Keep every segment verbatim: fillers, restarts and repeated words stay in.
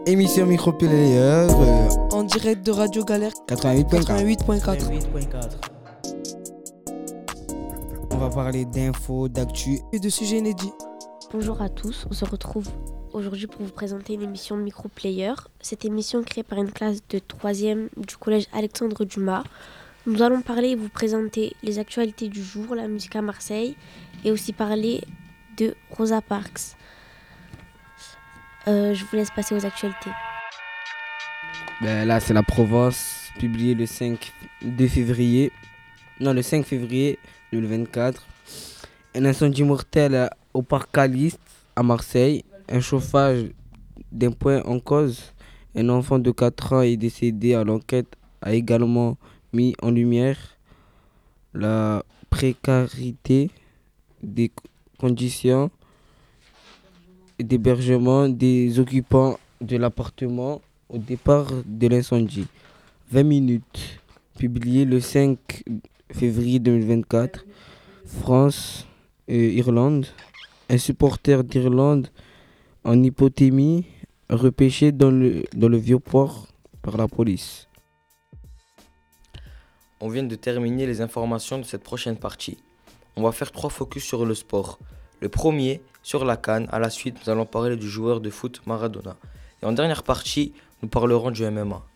Émission Microplayer euh, en direct de Radio Galère quatre-vingt-huit point quatre. quatre-vingt-huit point quatre. quatre-vingt-huit point quatre. On va parler d'infos, d'actu Et de sujets inédits. Bonjour à tous, on se retrouve aujourd'hui pour vous présenter une émission de Microplayer. Cette émission créée par une classe de troisième du collège Alexandre Dumas. Nous allons parler et vous présenter les actualités du jour, la musique à Marseille et aussi parler de Rosa Parks. Euh, je vous laisse passer aux actualités. Ben là, c'est la Provence, publié le cinq février. Non, le cinq février deux mille vingt-quatre. Un incendie mortel au parc Caliste à Marseille. Un chauffage d'un point en cause. Un enfant de quatre ans est décédé à l'enquête a également mis en lumière la précarité des conditions d'hébergement des occupants de l'appartement au départ de l'incendie. vingt minutes, publié le cinq février deux mille vingt-quatre. France et Irlande. Un supporter d'Irlande en hypothémie repêché dans le, dans le Vieux-Port par la police. On vient de terminer les informations de cette prochaine partie. On va faire trois focus sur le sport. Le premier, sur la CAN. À la suite, nous allons parler du joueur de foot Maradona. Et en dernière partie, nous parlerons du M M A.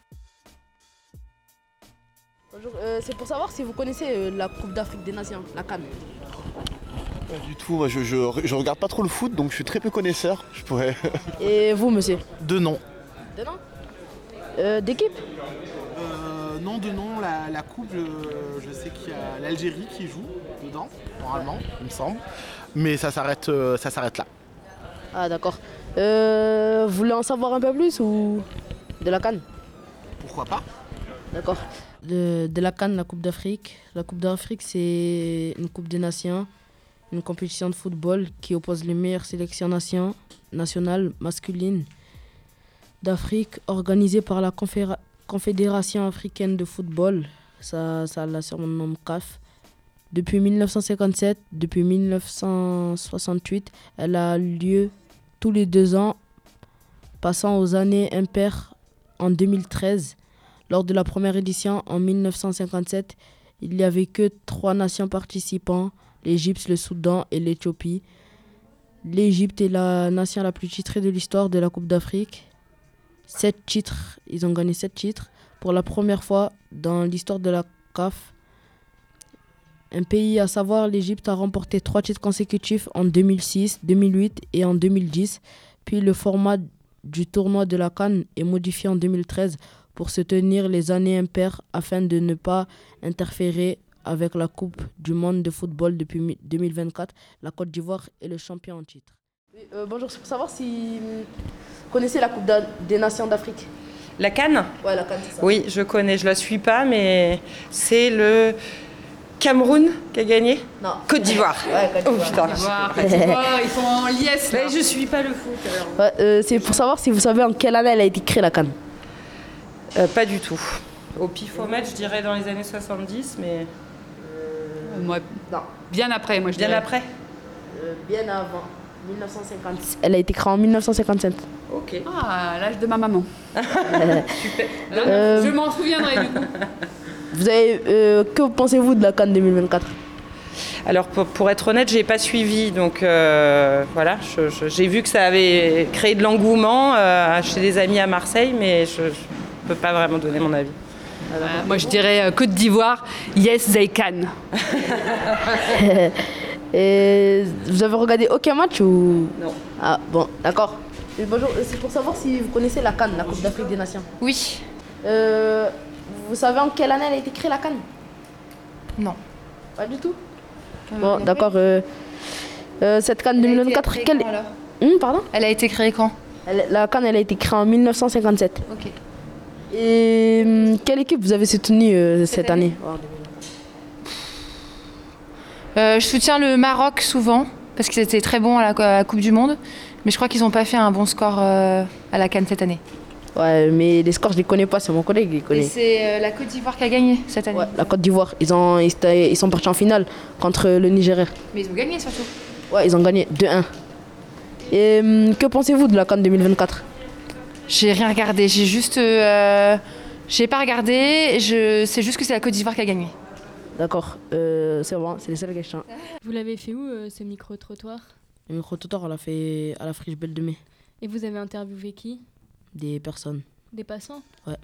Bonjour, euh, c'est pour savoir si vous connaissez euh, la Coupe d'Afrique des Nations, la CAN. Pas du tout, moi je, je, je regarde pas trop le foot donc je suis très peu connaisseur. Je pourrais. Et vous, monsieur? De nom. De nom euh, D'équipe? Euh, non, de nom, la, la coupe, je, je sais qu'il y a l'Algérie qui joue dedans, normalement, il me semble. Mais ça s'arrête, euh, ça s'arrête là. Ah, d'accord. Euh, vous voulez en savoir un peu plus ou de la CAN? Pourquoi pas? D'accord. De, de la CAN, la Coupe d'Afrique. La Coupe d'Afrique, c'est une Coupe des Nations, une compétition de football qui oppose les meilleures sélections nation, nationales masculines d'Afrique, organisée par la Conféra- Confédération africaine de football. Ça, ça la surnomme C A F. Depuis dix-neuf cent cinquante-sept, depuis dix-neuf cent soixante-huit, elle a lieu tous les deux ans, passant aux années impaires en deux mille treize. Lors de la première édition, en dix-neuf cent cinquante-sept, il n'y avait que trois nations participantes, l'Égypte, le Soudan et l'Éthiopie. L'Égypte est la nation la plus titrée de l'histoire de la Coupe d'Afrique. Sept titres, ils ont gagné sept titres. Pour la première fois dans l'histoire de la C A F, un pays, à savoir l'Égypte, a remporté trois titres consécutifs en deux mille six, deux mille huit et en deux mille dix. Puis le format du tournoi de la CAN est modifié en deux mille treize pour se tenir les années impaires afin de ne pas interférer avec la Coupe du monde de football depuis deux mille vingt-quatre. La Côte d'Ivoire est le champion en titre. Oui, euh, bonjour, c'est pour savoir si vous connaissez la Coupe des Nations d'Afrique. La CAN ? Ouais, la CAN, c'est ça. Oui, je connais, je la suis pas, mais c'est le Cameroun qui a gagné ? Non. Côte d'Ivoire. Ouais, Côte Oh d'Ivoire. putain. Côte d'Ivoire, ils sont en liesse là. Mais je suis pas le foot alors. Ouais, euh, c'est pour savoir si vous savez en quelle année elle a été créée, la CAN. Euh, pas du tout. Au pifomètre, je dirais dans les années soixante-dix, mais Moi, Non. bien après, moi je bien dirais. après. Euh, bien avant, dix-neuf cent cinquante. Elle a été créée en dix-neuf cent cinquante-sept. Ok. Ah, à l'âge de ma maman. Super. Non, non, Euh, Je m'en souviendrai du coup. Vous avez, euh, que pensez-vous de la CAN deux mille vingt-quatre? Alors pour, pour être honnête, j'ai pas suivi, donc euh, voilà, je- je- j'ai vu que ça avait créé de l'engouement euh, chez des amis à Marseille, mais je, je peux pas vraiment donner mon avis. Voilà, moi je dirais euh, Côte d'Ivoire, yes they can. Et vous avez regardé aucun match ou? Non. Ah bon, d'accord. Et bonjour, c'est pour savoir si vous connaissez la CAN, la Coupe d'Afrique des Nations. Oui. Euh, vous savez en quelle année elle a été créée, la CAN? Non. Pas du tout. Euh, Bon, non d'accord. euh, euh, cette CAN deux mille vingt-quatre, quelle... Hum, pardon? Elle a été créée quand? Elle- La CAN, elle a été créée en dix-neuf cent cinquante-sept. Ok. Et hum, quelle équipe vous avez soutenue euh, cette, Cette année? Euh, je soutiens le Maroc souvent, parce qu'ils étaient très bons à la, à la Coupe du Monde. Mais je crois qu'ils n'ont pas fait un bon score euh, à la CAN cette année. Ouais, mais les scores, je les connais pas, c'est mon collègue qui les Et connaît. c'est euh, la Côte d'Ivoire qui a gagné cette année. Ouais, la Côte d'Ivoire, ils, ont, ils, étaient- ils sont partis en finale contre le Nigeria. Mais ils ont gagné surtout. Ouais, ils ont gagné deux un. Et hum, que pensez-vous de la CAN deux mille vingt-quatre? J'ai rien regardé, j'ai juste... Euh, j'ai pas regardé, je sais juste que c'est la Côte d'Ivoire qui a gagné. D'accord, euh, c'est bon, c'est les seules questions. Vous l'avez fait où, euh, ce micro-trottoir? Le micro-trottoir, on l'a fait à la Friche Belle de Mai. Et vous avez interviewé qui? Des personnes. Des passants? Ouais.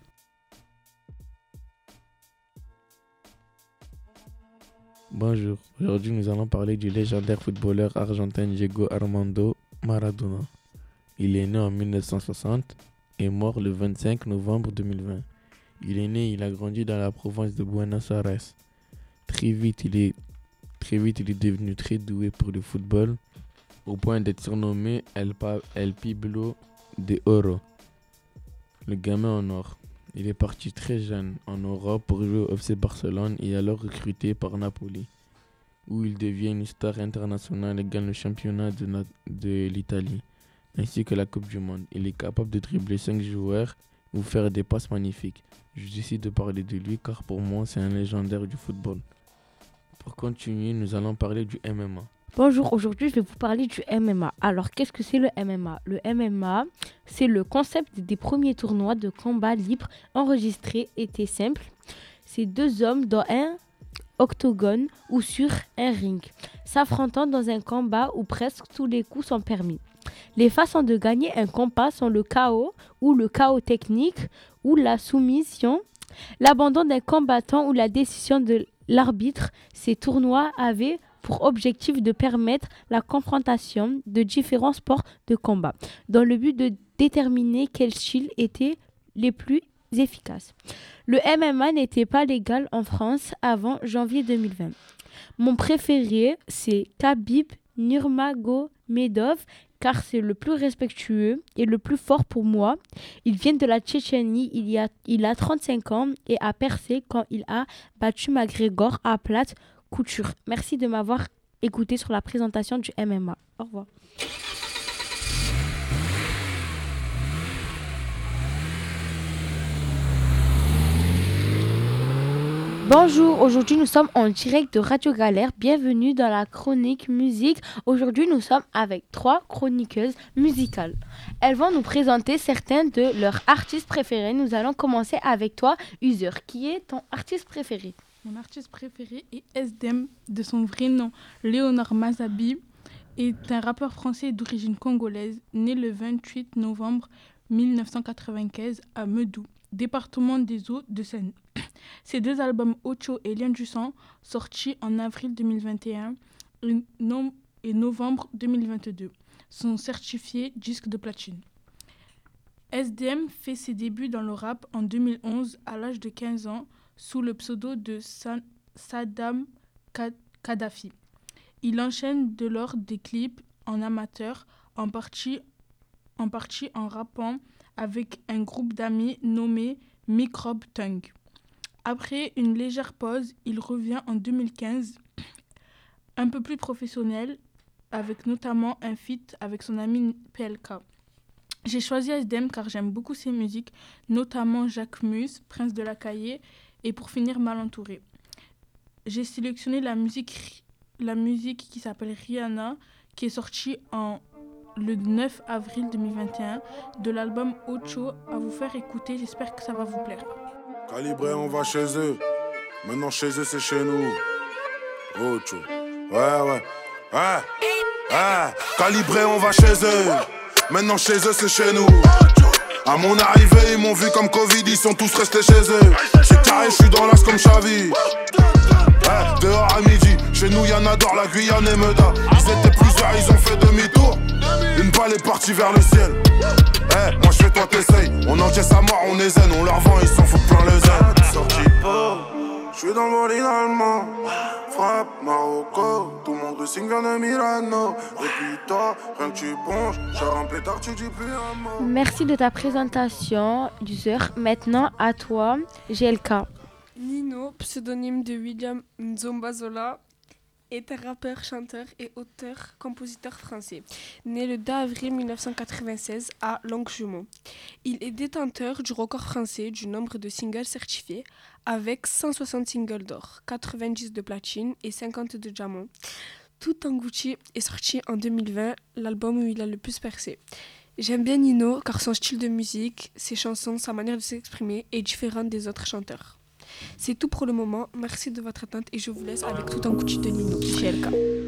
Bonjour, aujourd'hui nous allons parler du légendaire footballeur argentin Diego Armando Maradona. Il est né en mille neuf cent soixante et mort le vingt-cinq novembre deux mille vingt. Il est né et il a grandi dans la province de Buenos Aires. Très vite, il est, très vite, il est devenu très doué pour le football, au point d'être surnommé El, pa- El Piblo de Oro, le gamin en or. Il est parti très jeune en Europe pour jouer au F C Barcelone et est alors recruté par Napoli, où il devient une star internationale et gagne le championnat de, na- de l'Italie, ainsi que la Coupe du Monde. Il est capable de dribbler cinq joueurs ou faire des passes magnifiques. Je décide de parler de lui car pour moi c'est un légendaire du football. Pour continuer, nous allons parler du M M A. Bonjour, aujourd'hui je vais vous parler du M M A. Alors qu'est-ce que c'est le M M A? Le M M A, c'est le concept des premiers tournois de combat libre enregistrés, était simple. C'est deux hommes dans un octogone ou sur un ring, s'affrontant dans un combat où presque tous les coups sont permis. Les façons de gagner un combat sont le K O ou le K O technique ou la soumission, l'abandon d'un combattant ou la décision de l'arbitre. Ces tournois avaient pour objectif de permettre la confrontation de différents sports de combat, dans le but de déterminer quels styles étaient les plus efficaces. Le M M A n'était pas légal en France avant janvier deux mille vingt. Mon préféré, c'est Khabib Nurmagomedov, car c'est le plus respectueux et le plus fort pour moi. Il vient de la Tchétchénie, il, y a, il a trente-cinq ans et a percé quand il a battu McGregor à plate couture. Merci de m'avoir écouté sur la présentation du M M A. Au revoir. Bonjour, aujourd'hui nous sommes en direct de Radio Galère. Bienvenue dans la chronique musique. Aujourd'hui nous sommes avec trois chroniqueuses musicales. Elles vont nous présenter certains de leurs artistes préférés. Nous allons commencer avec toi, User. Qui est ton artiste préféré? Mon artiste préféré est S D M, de son vrai nom Léonard Mazabi, est un rappeur français d'origine congolaise, né le vingt-huit novembre mille neuf cent quatre-vingt-quinze à Meudou, département des Hauts-de-Seine. Ses deux albums Ocho et Lien du sang, sortis en avril deux mille vingt et un et, no- et novembre deux mille vingt-deux, sont certifiés disques de platine. S D M fait ses débuts dans le rap en deux mille onze à l'âge de quinze ans sous le pseudo de Sa- Saddam Kadhafi. Il enchaîne de lors des clips en amateur, en partie en, partie en rappant avec un groupe d'amis nommé Microbe Tongue. Après une légère pause, il revient en deux mille quinze, un peu plus professionnel, avec notamment un feat avec son ami P L K. J'ai choisi S D M car j'aime beaucoup ses musiques, notamment Jacques Mus, Prince de la Cahier, et pour finir Mal entouré. J'ai sélectionné la musique, la musique qui s'appelle Rihanna, qui est sortie en le neuf avril deux mille vingt et un de l'album Ocho, à vous faire écouter, j'espère que ça va vous plaire. Calibré, on va chez eux. Maintenant chez eux, c'est chez nous. Ocho. Ouais, ouais. Ouais. Ouais. Calibré, on va chez eux. Maintenant chez eux, c'est chez nous. À mon arrivée, ils m'ont vu comme Covid, ils sont tous restés chez eux. C'est carré, je suis dans l'as comme Xavi. Ouais. Dehors à midi, chez nous, y'en a d'or, la Guyane et Meda. Ils étaient plusieurs, ils ont fait demi-tour. Une balle est partie vers le ciel. Eh, hey, moi je fais toi t'essayes. On encaisse à mort, on est zen, on leur vend, ils s'en foutent plein le zen. Sorti pas, je suis dans le bolide allemand. Frappe, Marocco, tout le monde signe vers le Milano. Et puis toi, rien que tu bronches, j'ai rempli tard, tu dis plus un mot. Merci de ta présentation, User. Maintenant à toi, G L K. Nino, pseudonyme de William Nzombazola, est un rappeur, chanteur et auteur-compositeur français, né le deux avril mille neuf cent quatre-vingt-seize à Longjumeau. Il est détenteur du record français du nombre de singles certifiés, avec cent soixante singles d'or, quatre-vingt-dix de platine et cinquante de diamant. Tout en Gucci est sorti en deux mille vingt, l'album où il a le plus percé. J'aime bien Nino car son style de musique, ses chansons, sa manière de s'exprimer est différente des autres chanteurs. C'est tout pour le moment. Merci de votre attente et je vous laisse avec tout un coup de Nino chez L K.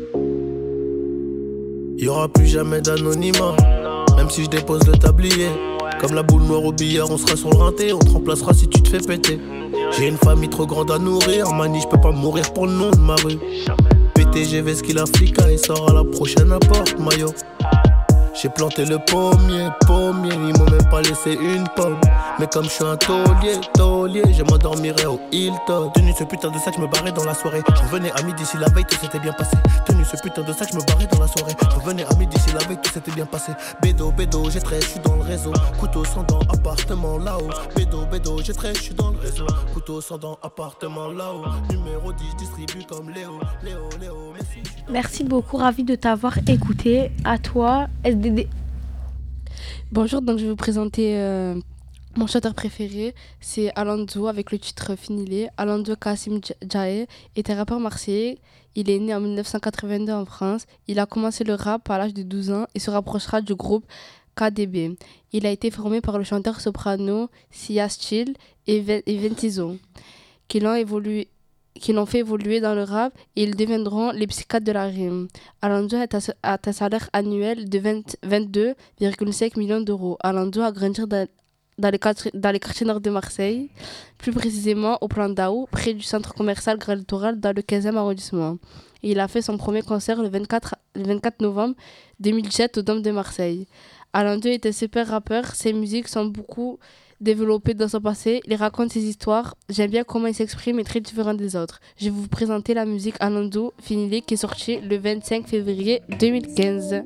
Il y aura plus jamais d'anonymat, même si je dépose le tablier. Comme la boule noire au billard, on sera sur le rinté, on te remplacera si tu te fais péter. J'ai une famille trop grande à nourrir, mani, je peux pas mourir pour le nom de ma rue. P T G V, ce qu'il a flica, il sort à la prochaine apporte, maillot. J'ai planté le pommier, pommier, ils m'ont même pas laissé une pomme. Mais comme je suis un taulier, taulier, je m'endormirai au Hilton. Tenu ce putain de sac, je me barrais dans la soirée. Je revenais à midi si la veille tout s'était bien passé. Tenu ce putain de sac, je me barrais dans la soirée. Je revenais à midi si la veille tout s'était bien passé. Bédo, bédo, j'ai treize, je suis dans le réseau. Couteau sans dents, appartement là-haut. Bédo, bédo, j'ai treize, je suis dans le réseau. Couteau sans dents, appartement là-haut. Numéro dix, distribue comme Léo, Léo, Léo, Messi. Merci beaucoup, ravi de t'avoir écouté. À toi, S D D. Bonjour, donc je vais vous présenter euh, mon chanteur préféré. C'est Alonso avec le titre Finilé. Alonso Kassim Djaé est un rappeur marseillais. Il est né en dix-neuf cent quatre-vingt-deux en France. Il a commencé le rap à l'âge de douze ans et se rapprochera du groupe K D B. Il a été formé par le chanteur soprano Sia Chill et Ventizo, qui l'ont évolué qui l'ont fait évoluer dans le rap et ils deviendront les psychiatres de la rime. Alonso a un salaire annuel de vingt-deux virgule cinq millions d'euros. Alonso a grandi dans, dans, les quartiers, dans les quartiers nord de Marseille, plus précisément au Plan d'Ao, près du centre commercial Grand Littoral, dans le quinzième arrondissement. Et il a fait son premier concert le vingt-quatre, le vingt-quatre novembre deux mille dix-sept au Dôme de Marseille. Alonso est un super rappeur, ses musiques sont beaucoup développé dans son passé, il raconte ses histoires. J'aime bien comment il s'exprime et très différent des autres. Je vais vous présenter la musique Alonso Finilé qui est sortie le vingt-cinq février deux mille quinze.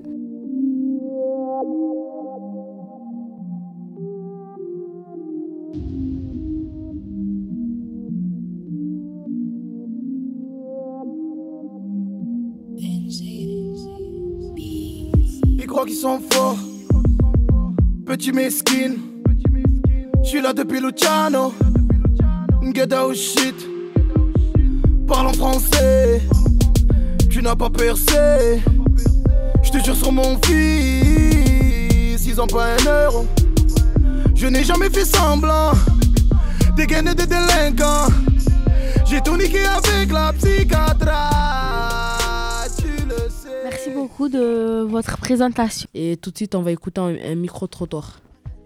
Ils croient qu'ils sont forts, petits mesquines. J'suis là depuis Luciano, get out shit. Parle en français, tu n'as pas percé. J'te jure sur mon fils, ils ont pas un euro. Je n'ai jamais fait semblant, des gaines et des délinquants. J'ai tout niqué avec la psychiatre, tu le sais. Merci beaucoup de votre présentation. Et tout de suite, on va écouter un, un micro-trottoir.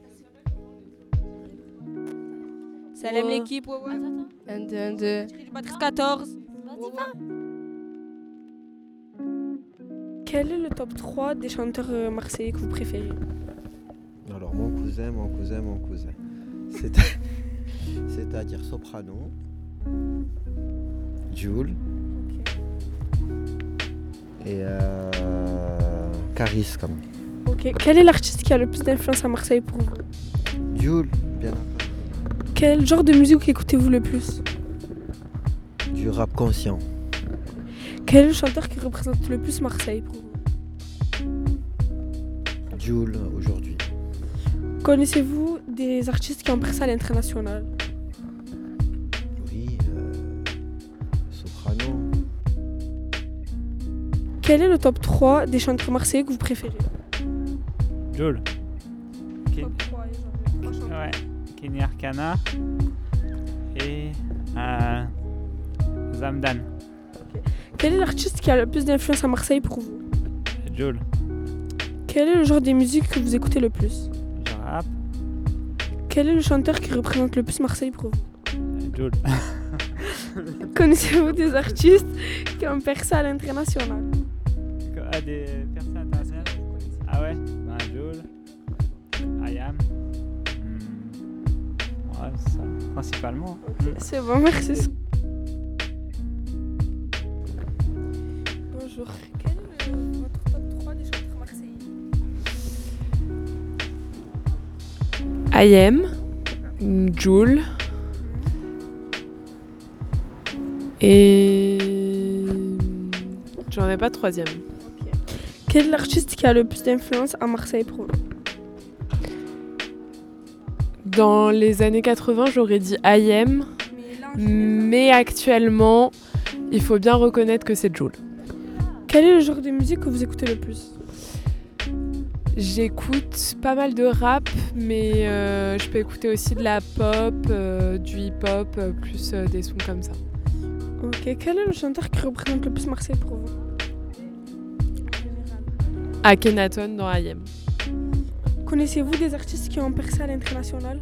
Salam oh. L'équipe, ouais, ouais. un, deux, un, deux. Matrice quatorze. Quel est le top trois des chanteurs marseillais que vous préférez? Alors, mon cousin, mon cousin, mon cousin. C'est... C'est-à-dire Soprano, Jul, okay. et euh... Caris, quand même. Ok. Quel est l'artiste qui a le plus d'influence à Marseille pour vous? Jul, bien après. Quel genre de musique écoutez-vous le plus? Du rap conscient. Quel est le chanteur qui représente le plus Marseille pour vous? Jul, aujourd'hui. Connaissez-vous des artistes qui ont percé à l'international? Oui, euh, Soprano. Quel est le top trois des chanteurs marseillais que vous préférez? Jul. Ken... Top trois, genre, trois ouais. Kenny Arcana et euh, Zamdan. Okay. Quel est l'artiste qui a le plus d'influence à Marseille pour vous? Jul. Quel est le genre de musique que vous écoutez le plus? Je rap. Quel est le chanteur qui représente le plus Marseille pour vous? Jul. Connaissez-vous des artistes qui ont percé à l'international? Ah, des personnes internationales? Ah ouais, ben Jul, Ayam. Ouais, c'est ça, principalement. Okay, c'est bon, merci. Bonjour. Quel est le, votre top trois des chanteurs marseillais? Ayem, Jul et j'en ai pas troisième. Okay. Quel est l'artiste qui a le plus d'influence à Marseille pour vous? Dans les années quatre-vingts, j'aurais dit Ayem, mais, mais actuellement, il faut bien reconnaître que c'est Jul. Quel est le genre de musique que vous écoutez le plus? J'écoute pas mal de rap, mais euh, je peux écouter aussi de la pop, euh, du hip-hop, euh, plus euh, des sons comme ça. Ok, quel est le chanteur qui représente le plus Marseille pour vous? Akhenaton dans I M. Connaissez-vous des artistes qui ont percé à l'international?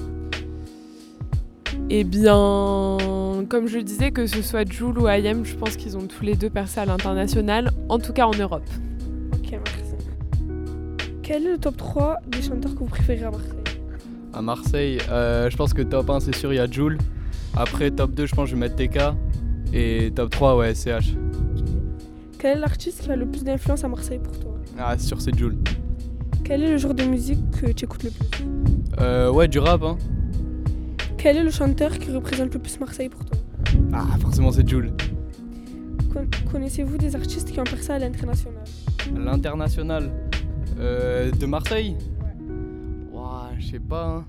Eh bien, comme je le disais, que ce soit Jul ou I M, je pense qu'ils ont tous les deux percé à l'international, en tout cas en Europe. Ok, merci. Quel est le top trois des chanteurs que vous préférez à Marseille? À Marseille, euh, je pense que top un, c'est sûr, il y a Jul. Après, top deux, je pense que je vais mettre T K. Et top trois, ouais, C H. Quel est l'artiste qui a le plus d'influence à Marseille pour toi? Ah, c'est sûr, c'est Jul. Quel est le genre de musique que tu écoutes le plus? Euh, ouais, du rap, hein. Quel est le chanteur qui représente le plus Marseille pour toi? Ah, forcément, c'est Jul. Con- Connaissez-vous des artistes qui ont percé à l'international? L'international euh, de Marseille? Ouah, je sais pas, hein.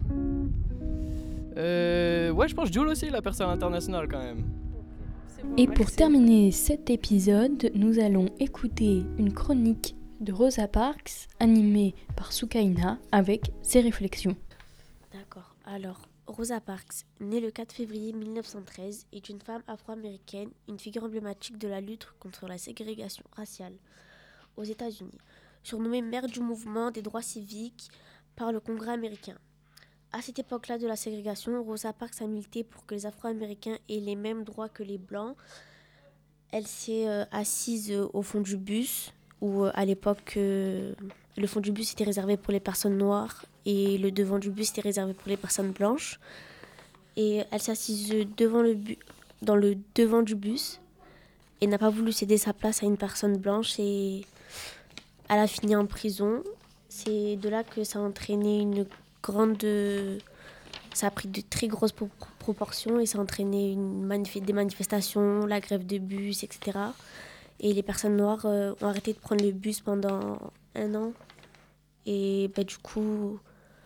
Euh, ouais, je pense Jul aussi, la personne internationale quand même. Et pour terminer cet épisode, nous allons écouter une chronique de Rosa Parks animée par Soukaina avec ses réflexions. D'accord, alors Rosa Parks, née le quatre février mille neuf cent treize, est une femme afro-américaine, une figure emblématique de la lutte contre la ségrégation raciale aux États-Unis, surnommée mère du mouvement des droits civiques par le Congrès américain. À cette époque-là de la ségrégation, Rosa Parks a milité pour que les Afro-Américains aient les mêmes droits que les Blancs. Elle s'est euh, assise euh, au fond du bus, où euh, à l'époque, euh, le fond du bus était réservé pour les personnes noires et le devant du bus était réservé pour les personnes blanches. Et elle s'est assise devant le bu- dans le devant du bus et n'a pas voulu céder sa place à une personne blanche et elle a fini en prison. C'est de là que ça a entraîné une grande... Ça a pris de très grosses pro- proportions et ça a entraîné une manif- des manifestations, la grève de bus, et cetera. Et les personnes noires euh, ont arrêté de prendre le bus pendant un an. Et bah, du coup,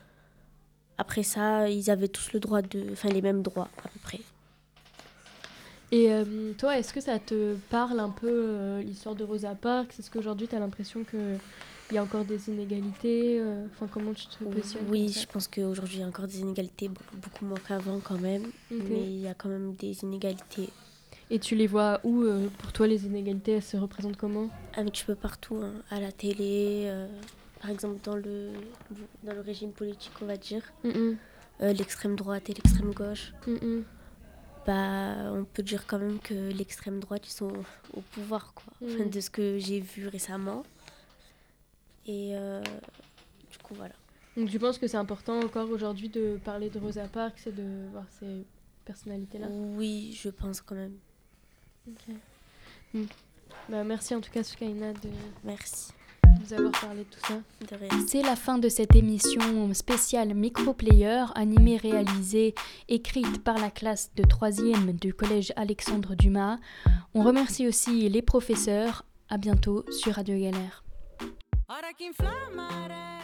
après ça, ils avaient tous le droit de... Enfin, les mêmes droits, à peu près. Et euh, toi, est-ce que ça te parle un peu euh, l'histoire de Rosa Parks? Est-ce qu'aujourd'hui, tu as l'impression qu'il y a encore des inégalités? Enfin, euh, comment tu te positionnes? Oui, je pense qu'aujourd'hui, il y a encore des inégalités, beaucoup moins qu'avant quand même. Okay. Mais il y a quand même des inégalités. Et tu les vois où? euh, Pour toi, les inégalités, elles se représentent comment? Un petit peu partout, hein, à la télé, euh, par exemple dans le, dans le régime politique, on va dire. Mm-mm. Euh, l'extrême droite et l'extrême gauche. Mm-mm. Bah, on peut dire quand même que l'extrême droite, ils sont au pouvoir, quoi. Mm. Enfin, de ce que j'ai vu récemment. Et euh, du coup, voilà. Donc tu penses que c'est important encore aujourd'hui de parler de Rosa Parks et de voir ces personnalités-là? Oui, je pense quand même. Ok. Mm. Bah, merci en tout cas, Soukaina, de Merci. nous avoir parlé de tout ça. De rien. C'est la fin de cette émission spéciale Microplayer, animée, réalisée, écrite par la classe de troisième du collège Alexandre Dumas. On remercie aussi les professeurs. À bientôt sur Radio Galère. Ora che inflammare